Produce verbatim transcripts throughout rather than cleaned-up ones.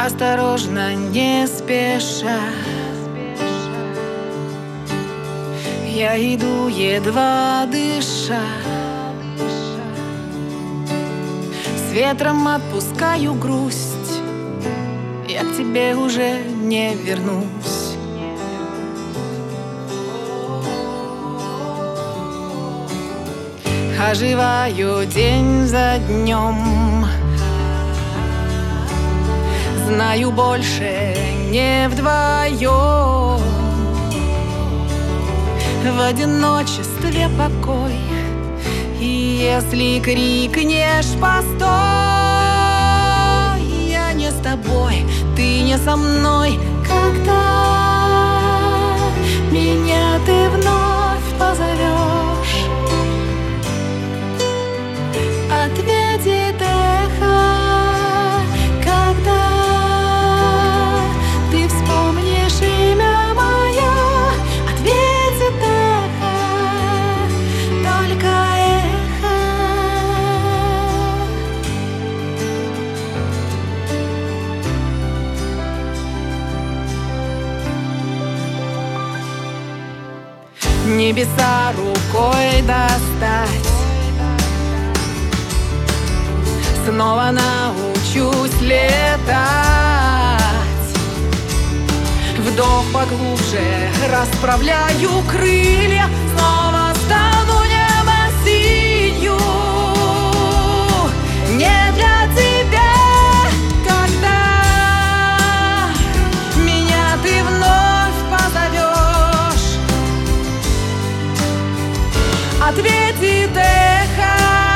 осторожно, не спеша. Я иду, едва дыша. С ветром отпускаю грусть. Я к тебе уже не вернусь. Оживаю день за днем. Знаю, больше не вдвоем. В одиночестве покой. И если крикнешь «постой», я не с тобой, ты не со мной. Когда меня ты вновь позовешь, ответит эхо. Когда ты вспомнишь имя мое, ответит эхо, только эхо. Небеса рукой достать, снова научусь летать. Вдох поглубже, расправляю крылья, снова стану небосинью. Не для тебя, когда меня ты вновь позовешь, ответит эхо.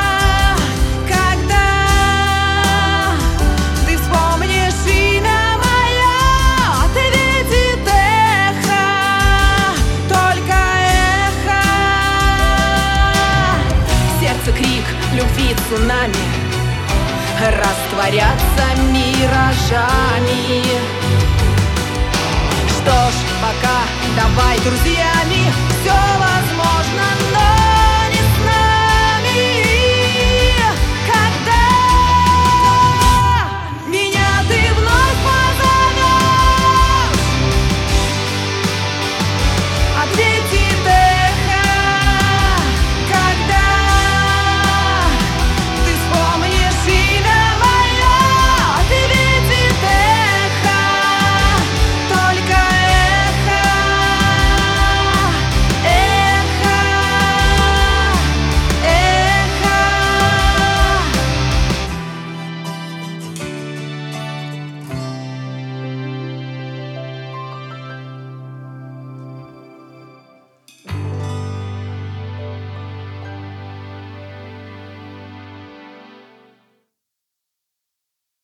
Любви цунами растворятся миражами. Что ж, пока давай друзьями, все возможно, но